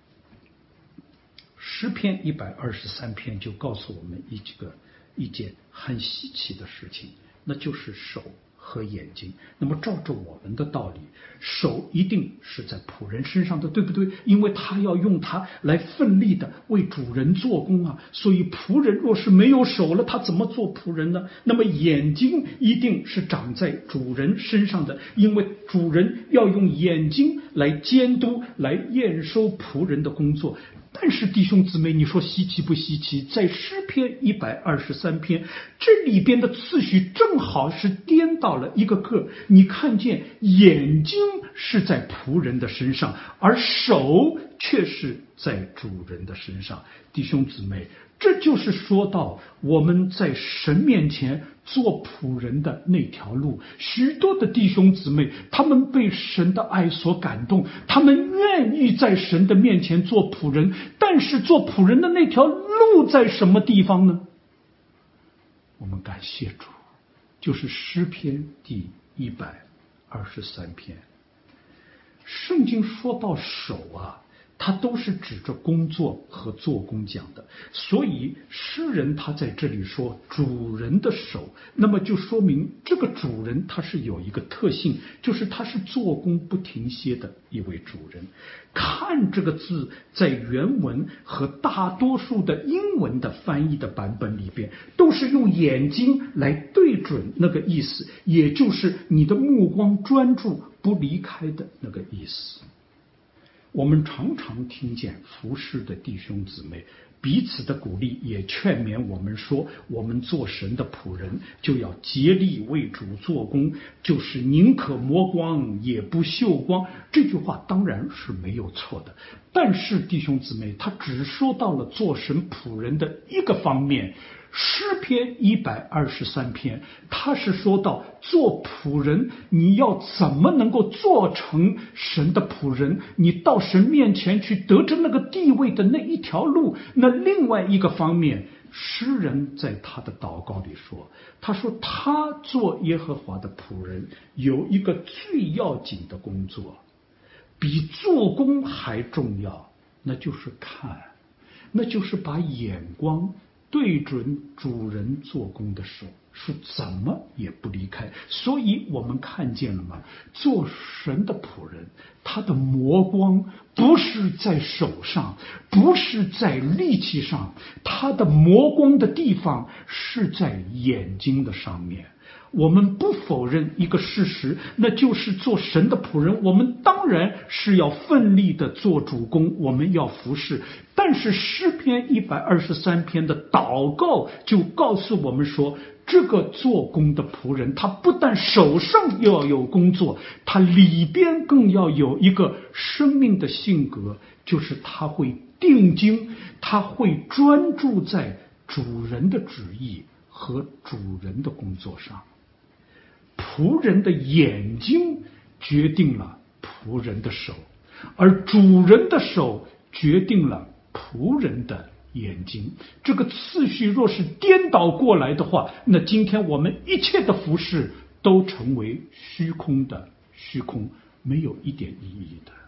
诗篇一百二十三篇就告诉我们一个一件很稀奇的事情，那就是手和眼睛。那么照着我们的道理，手一定是在仆人身上的，对不对？因为他要用它来奋力的为主人做工啊。所以仆人若是没有手了，他怎么做仆人呢？那么眼睛一定是长在主人身上的，因为主人要用眼睛来监督、来验收仆人的工作。但是弟兄姊妹，你说稀奇不稀奇？在诗篇一百二十三篇这里边的次序正好是颠倒了一个个。你看见眼睛是在仆人的身上，而手却是在主人的身上。弟兄姊妹，这就是说到我们在神面前做仆人的那条路。许多的弟兄姊妹，他们被神的爱所感动，他们愿意在神的面前做仆人，但是做仆人的那条路在什么地方呢？我们感谢主，就是诗篇第一百二十三篇。圣经说到手啊，它都是指着工作和做工讲的，所以诗人他在这里说主人的手，那么就说明这个主人他是有一个特性，就是他是做工不停歇的一位主人。看这个字在原文和大多数的英文的翻译的版本里边，都是用眼睛来对准那个意思，也就是你的目光专注不离开的那个意思。我们常常听见服侍的弟兄姊妹彼此的鼓励，也劝勉我们说，我们做神的仆人就要竭力为主做工，就是宁可磨光也不锈光。这句话当然是没有错的，但是弟兄姊妹，他只说到了做神仆人的一个方面。诗篇一百二十三篇，他是说到做仆人，你要怎么能够做成神的仆人？你到神面前去得着那个地位的那一条路。那另外一个方面，诗人在他的祷告里说，他说他做耶和华的仆人有一个最要紧的工作，比做工还重要，那就是看，那就是把眼光对准主人做工的手，是怎么也不离开。所以我们看见了吗？做神的仆人，他的磨光不是在手上，不是在力气上，他的磨光的地方是在眼睛的上面。我们不否认一个事实，那就是做神的仆人，我们当然是要奋力的做主工，我们要服侍。但是诗篇一百二十三篇的祷告就告诉我们说，这个做工的仆人，他不但手上要有工作，他里边更要有一个生命的性格，就是他会定睛，他会专注在主人的旨意和主人的工作上。仆人的眼睛决定了仆人的手，而主人的手决定了仆人的眼睛。这个次序若是颠倒过来的话，那今天我们一切的服事都成为虚空的虚空，没有一点意义的。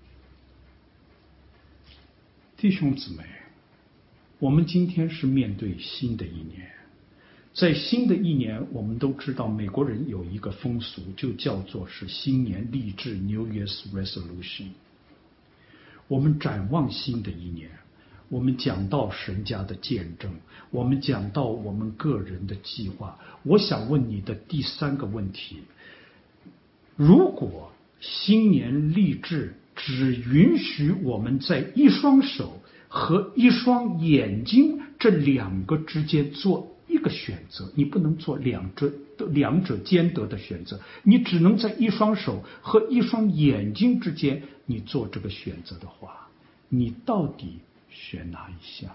弟兄姊妹，我们今天是面对新的一年。在新的一年，我们都知道美国人有一个风俗，就叫做是新年励志 New Year's Resolution。 我们展望新的一年，我们讲到神家的见证，我们讲到我们个人的计划。我想问你的第三个问题，如果新年励志只允许我们在一双手和一双眼睛这两个之间做一个选择，你不能做两者两者兼得的选择，你只能在一双手和一双眼睛之间你做这个选择的话，你到底选哪一项？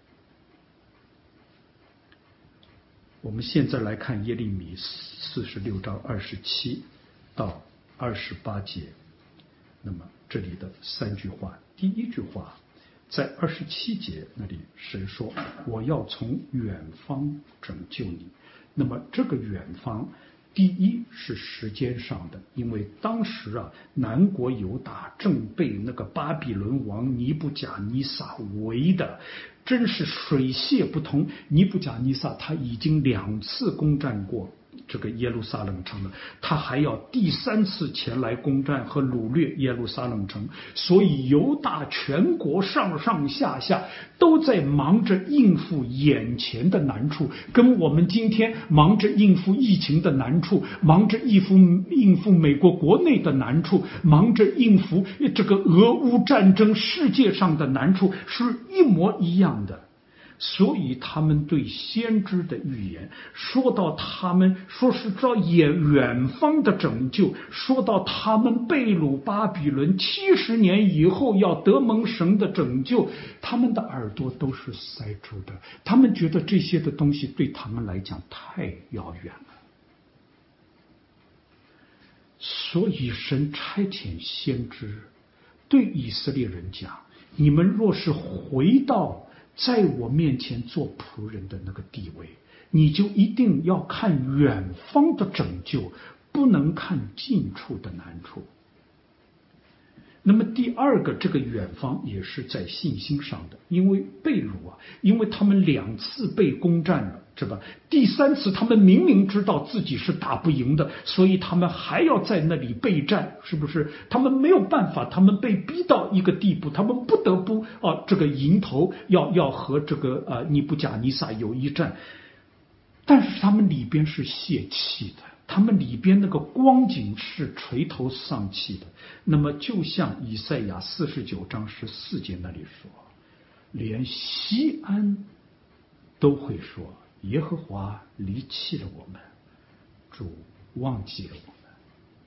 我们现在来看耶利米四十六章二十七到二十八节，那么这里的三句话，第一句话在二十七节那里，神说我要从远方拯救你。那么这个远方，第一是时间上的，因为当时啊，南国犹大正被那个巴比伦王尼布甲尼撒围的，真是水泄不通。尼布甲尼撒他已经两次攻占过这个耶路撒冷城了，他还要第三次前来攻占和掳掠耶路撒冷城，所以犹大全国上上下下都在忙着应付眼前的难处，跟我们今天忙着应付疫情的难处，忙着应付应付美国国内的难处，忙着应付这个俄乌战争世界上的难处是一模一样的。所以他们对先知的预言，说到他们说是照远远方的拯救，说到他们被掳巴比伦七十年以后要得蒙神的拯救，他们的耳朵都是塞住的，他们觉得这些的东西对他们来讲太遥远了。所以神差遣先知对以色列人讲，你们若是回到在我面前做仆人的那个地位，你就一定要看远方的拯救，不能看近处的难处。那么第二个，这个远方也是在信心上的，因为被掳啊，因为他们两次被攻占了，是吧？第三次他们明明知道自己是打不赢的，所以他们还要在那里备战，是不是？他们没有办法，他们被逼到一个地步，他们不得不啊，这个迎头要要和这个啊尼布甲尼撒有一战，但是他们里边是泄气的。他们里边那个光景是垂头丧气的，那么就像以赛亚四十九章十四节那里说，连西安都会说耶和华离弃了我们，主忘记了我们。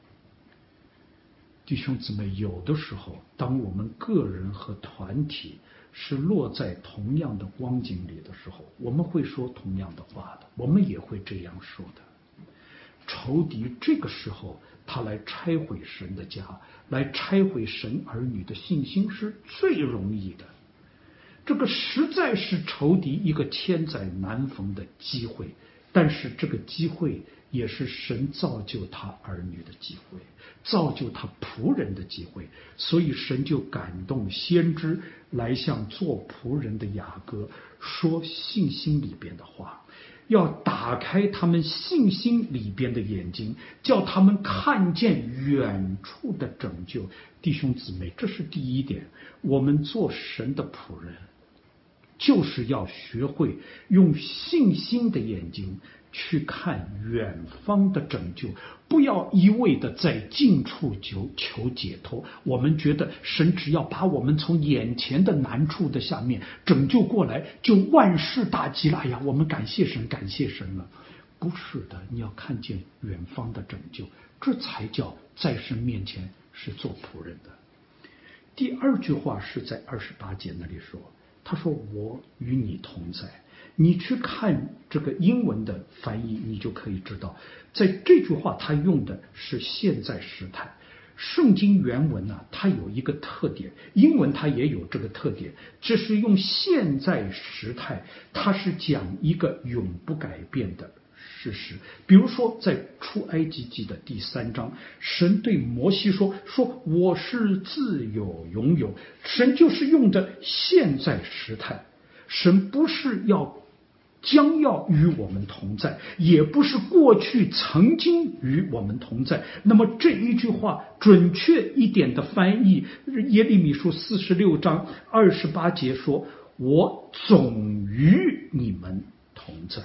弟兄姊妹，有的时候当我们个人和团体是落在同样的光景里的时候，我们会说同样的话的，我们也会这样说的。仇敌这个时候他来拆毁神的家，来拆毁神儿女的信心是最容易的，这个实在是仇敌一个千载难逢的机会，但是这个机会也是神造就他儿女的机会，造就他仆人的机会，所以神就感动先知来向做仆人的雅各说信心里边的话，要打开他们信心里边的眼睛，叫他们看见远处的拯救。弟兄姊妹，这是第一点，我们做神的仆人就是要学会用信心的眼睛去看远方的拯救，不要一味的在近处求求解脱。我们觉得神只要把我们从眼前的难处的下面拯救过来，就万事大吉了。哎呀，我们感谢神，感谢神了。不是的，你要看见远方的拯救，这才叫在神面前是做仆人的。第二句话是在二十八节那里说，他说我与你同在。你去看这个英文的翻译，你就可以知道，在这句话他用的是现在时态。圣经原文呢、啊，它有一个特点，英文它也有这个特点，这是用现在时态，它是讲一个永不改变的事实。比如说在出埃及记的第三章，神对摩西说说我是自有永有，神就是用的现在时态，神不是要将要与我们同在，也不是过去曾经与我们同在。那么这一句话准确一点的翻译，耶利米书四十六章二十八节说，我总与你们同在。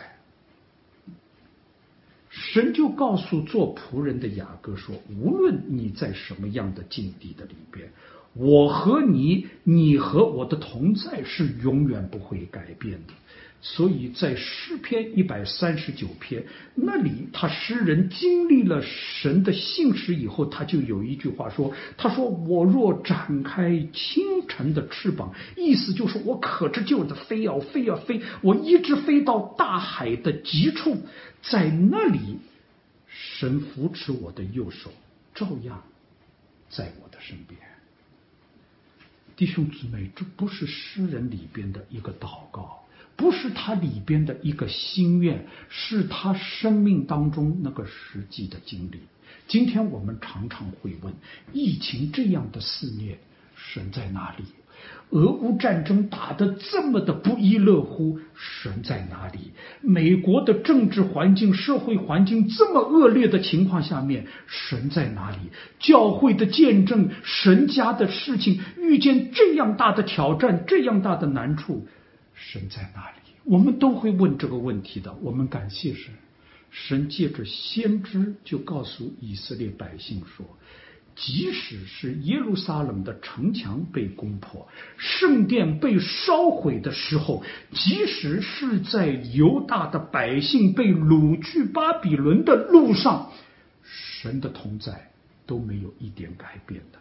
神就告诉做仆人的雅各说，无论你在什么样的境地的里边， 我和你，你和我的同在是永远不会改变的。所以在诗篇一百三十九篇那里，他诗人经历了神的信实以后，他就有一句话说，他说我若展开清晨的翅膀，意思就是我可知就的飞要飞要飞，我一直飞到大海的极处，在那里神扶持我的右手，照样在我的身边。弟兄姊妹，这不是诗人里边的一个祷告，不是他里边的一个心愿，是他生命当中那个实际的经历。今天我们常常会问，疫情这样的肆虐，神在哪里？俄乌战争打得这么的不亦乐乎，神在哪里？美国的政治环境、社会环境这么恶劣的情况下面，神在哪里？教会的见证，神家的事情遇见这样大的挑战、这样大的难处，神在哪里？我们都会问这个问题的。我们感谢神，神借着先知就告诉以色列百姓说，即使是耶路撒冷的城墙被攻破，圣殿被烧毁的时候，即使是在犹大的百姓被掳去巴比伦的路上，神的同在都没有一点改变的。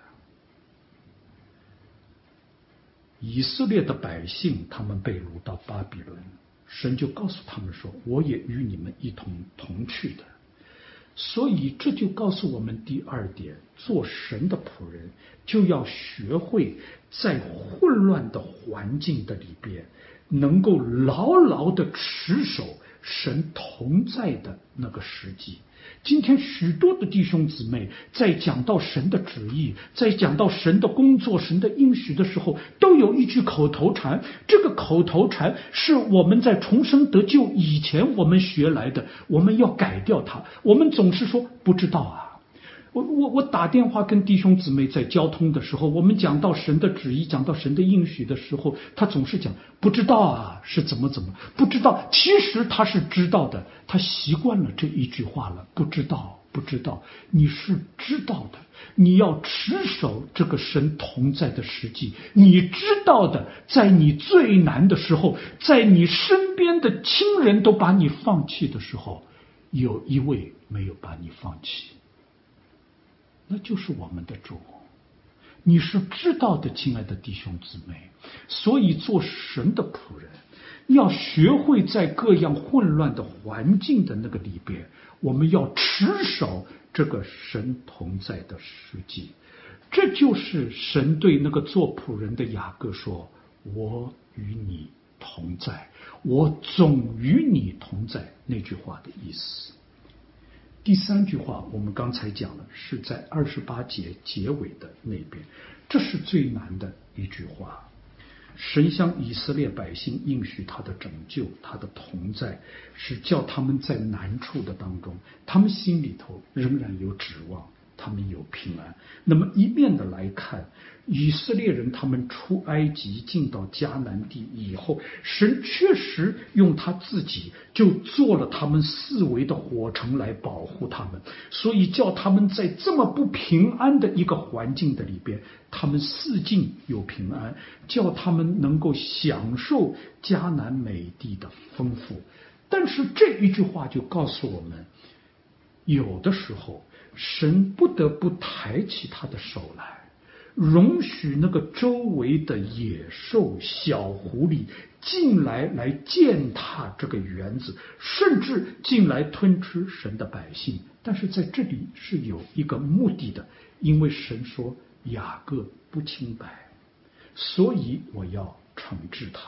以色列的百姓他们被掳到巴比伦，神就告诉他们说，我也与你们一同同去的。所以这就告诉我们第二点，做神的仆人就要学会在混乱的环境的里边，能够牢牢的持守神同在的那个时机。今天许多的弟兄姊妹在讲到神的旨意，在讲到神的工作、神的应许的时候，都有一句口头禅。这个口头禅是我们在重生得救以前我们学来的，我们要改掉它。我们总是说不知道啊。我我我打电话跟弟兄姊妹在交通的时候，我们讲到神的旨意，讲到神的应许的时候，他总是讲不知道啊，是怎么怎么不知道。其实他是知道的，他习惯了这一句话了。不知道，不知道，你是知道的，你要持守这个神同在的实际。你知道的，在你最难的时候，在你身边的亲人都把你放弃的时候，有一位没有把你放弃。那就是我们的主，你是知道的，亲爱的弟兄姊妹。所以做神的仆人，要学会在各样混乱的环境的那个里边，我们要持守这个神同在的实际。这就是神对那个做仆人的雅各说，我与你同在，我总与你同在，那句话的意思。第三句话我们刚才讲了，是在二十八节结尾的那边，这是最难的一句话。神向以色列百姓应许他的拯救，他的同在，是叫他们在难处的当中，他们心里头仍然有指望，他们有平安。那么一面的来看，以色列人他们出埃及进到迦南地以后，神确实用他自己就做了他们四围的火城来保护他们，所以叫他们在这么不平安的一个环境的里边，他们四境有平安，叫他们能够享受迦南美地的丰富。但是这一句话就告诉我们，有的时候神不得不抬起他的手来，容许那个周围的野兽、小狐狸进来，来践踏这个园子，甚至进来吞吃神的百姓。但是在这里是有一个目的的，因为神说雅各不清白，所以我要惩治他。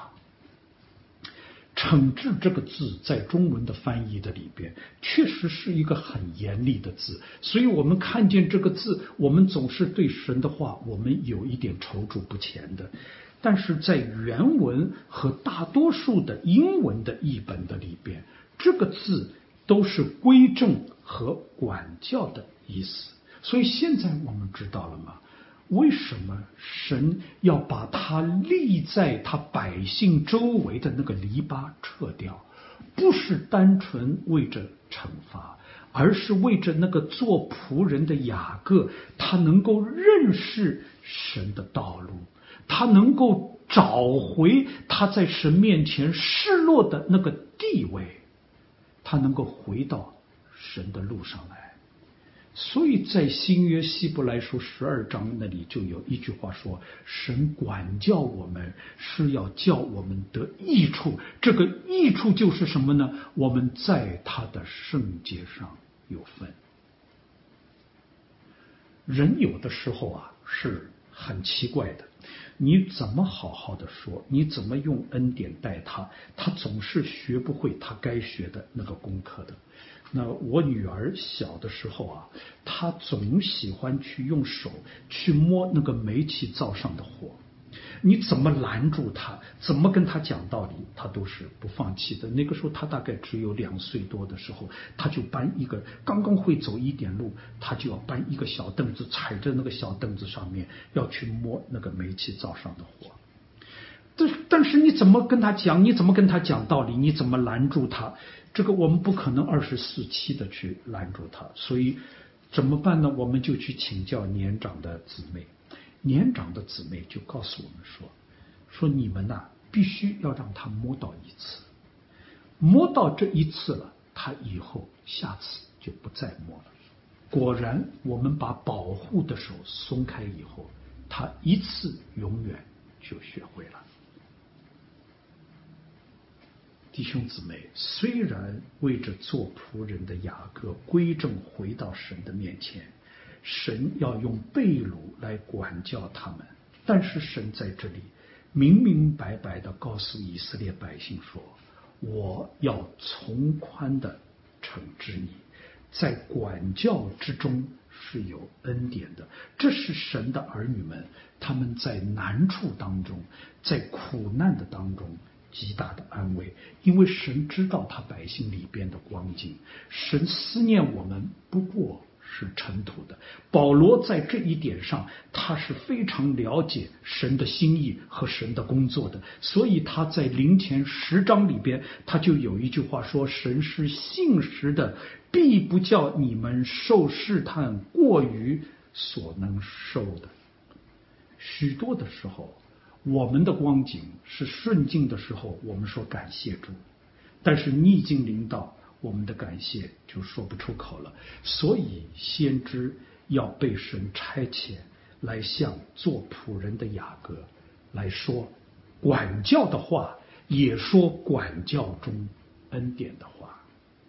惩治这个字在中文的翻译的里边确实是一个很严厉的字，所以我们看见这个字，我们总是对神的话我们有一点踌躇不前的。但是在原文和大多数的英文的译本的里边，这个字都是规正和管教的意思。所以现在我们知道了吗？为什么神要把他立在他百姓周围的那个篱笆撤掉？不是单纯为着惩罚， 而是为着那个做仆人的雅各，他能够认识神的道路，他能够找回他在神面前失落的那个地位，他能够回到神的路上来。所以在新约希伯来书十二章那里就有一句话说，神管教我们是要叫我们得益处，这个益处就是什么呢？我们在他的圣洁上有份。人有的时候啊是很奇怪的，你怎么好好的说，你怎么用恩典待他，他总是学不会他该学的那个功课的。那我女儿小的时候啊，她总喜欢去用手去摸那个煤气灶上的火，你怎么拦住她，怎么跟她讲道理，她都是不放弃的。那个时候她大概只有两岁多的时候，她就搬一个，刚刚会走一点路，她就要搬一个小凳子，踩着那个小凳子上面要去摸那个煤气灶上的火。但但是你怎么跟他讲？你怎么跟他讲道理？你怎么拦住他？这个我们不可能二十四七的去拦住他，所以怎么办呢？我们就去请教年长的姊妹，年长的姊妹就告诉我们说：说你们呐、啊，必须要让他摸到一次，摸到这一次了，他以后下次就不再摸了。果然，我们把保护的手松开以后，他一次永远就学会了。弟兄姊妹，虽然为着做仆人的雅各归正回到神的面前，神要用被掳来管教他们，但是神在这里明明白白地告诉以色列百姓说：我要从宽地惩治你，在管教之中是有恩典的。这是神的儿女们，他们在难处当中，在苦难的当中极大的安慰，因为神知道他百姓里边的光景，神思念我们不过是尘土的。保罗在这一点上，他是非常了解神的心意和神的工作的，所以他在林前十章里边，他就有一句话说：神是信实的，必不叫你们受试探过于所能受的。许多的时候，我们的光景是顺境的时候，我们说感谢主，但是逆境临到，我们的感谢就说不出口了。所以先知要被神差遣来向做仆人的雅各来说管教的话，也说管教中恩典的话。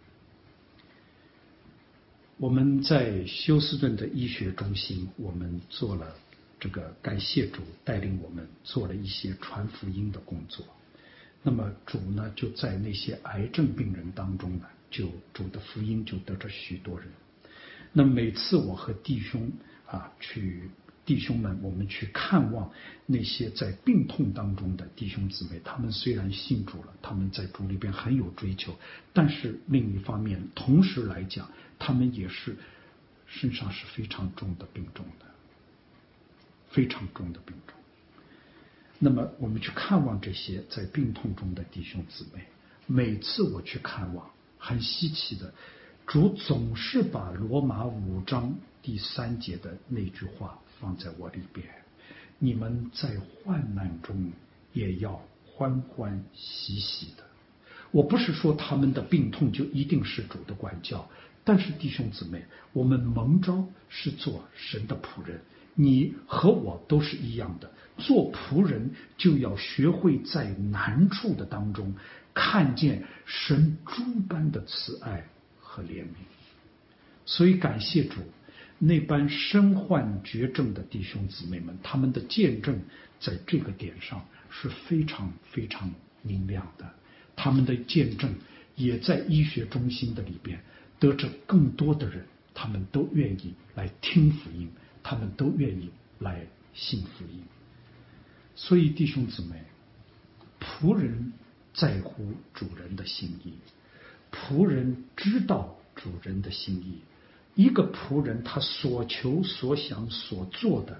我们在休斯顿的医学中心，我们做了这个感谢主带领我们做了一些传福音的工作。那么主呢，就在那些癌症病人当中呢，就主的福音就得着许多人。那每次我和弟兄啊去弟兄们，我们去看望那些在病痛当中的弟兄姊妹，他们虽然信主了，他们在主里边很有追求，但是另一方面，同时来讲，他们也是身上是非常重的病重的，非常重的病重。那么我们去看望这些在病痛中的弟兄姊妹，每次我去看望，很稀奇的，主总是把罗马五章第三节的那句话放在我里边：你们在患难中也要欢欢喜喜的。我不是说他们的病痛就一定是主的管教，但是弟兄姊妹，我们蒙召是做神的仆人，你和我都是一样的，做仆人就要学会在难处的当中看见神诸般的慈爱和怜悯。所以感谢主，那般身患绝症的弟兄姊妹们，他们的见证在这个点上是非常非常明亮的，他们的见证也在医学中心的里边得着更多的人，他们都愿意来听福音，他们都愿意来信福音。所以弟兄姊妹，仆人在乎主人的心意，仆人知道主人的心意。一个仆人他所求所想所做的，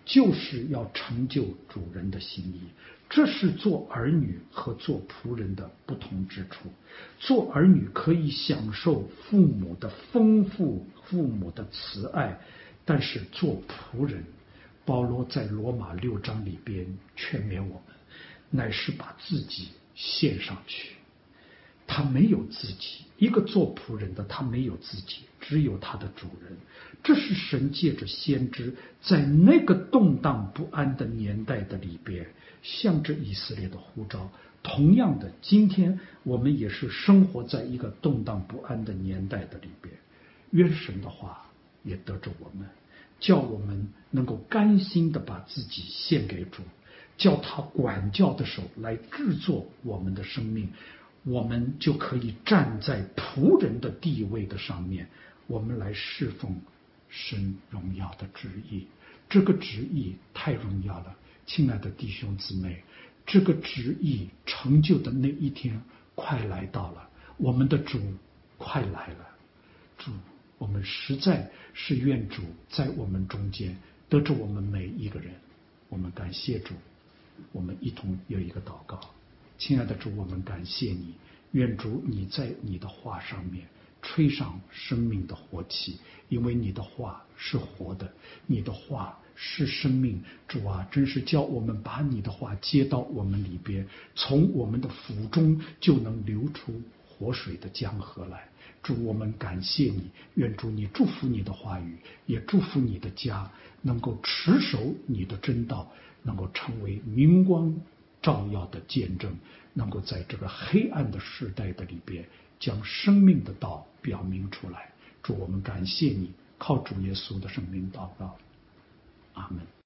就是要成就主人的心意。这是做儿女和做仆人的不同之处。做儿女可以享受父母的丰富、父母的慈爱，但是做仆人，保罗在罗马六章里边劝勉我们，乃是把自己献上去。他没有自己，一个做仆人的他没有自己，只有他的主人。这是神借着先知在那个动荡不安的年代的里边，向着以色列的呼召。同样的，今天我们也是生活在一个动荡不安的年代的里边，愿神的话也得着我们，叫我们能够甘心的把自己献给主，叫他管教的手来制作我们的生命，我们就可以站在仆人的地位的上面，我们来侍奉神荣耀的旨意。这个旨意太荣耀了，亲爱的弟兄姊妹，这个旨意成就的那一天快来到了，我们的主快来了。主，我们实在是愿主在我们中间得着我们每一个人。我们感谢主，我们一同有一个祷告。亲爱的主，我们感谢你，愿主你在你的话上面吹上生命的活气，因为你的话是活的，你的话是生命。主啊，真是叫我们把你的话接到我们里边，从我们的腹中就能流出活水的江河来。主，我们感谢你，愿主你祝福你的话语，也祝福你的家能够持守你的真道，能够成为明光照耀的见证，能够在这个黑暗的时代的里边将生命的道表明出来。主，我们感谢你，靠主耶稣的圣名祷告，阿门。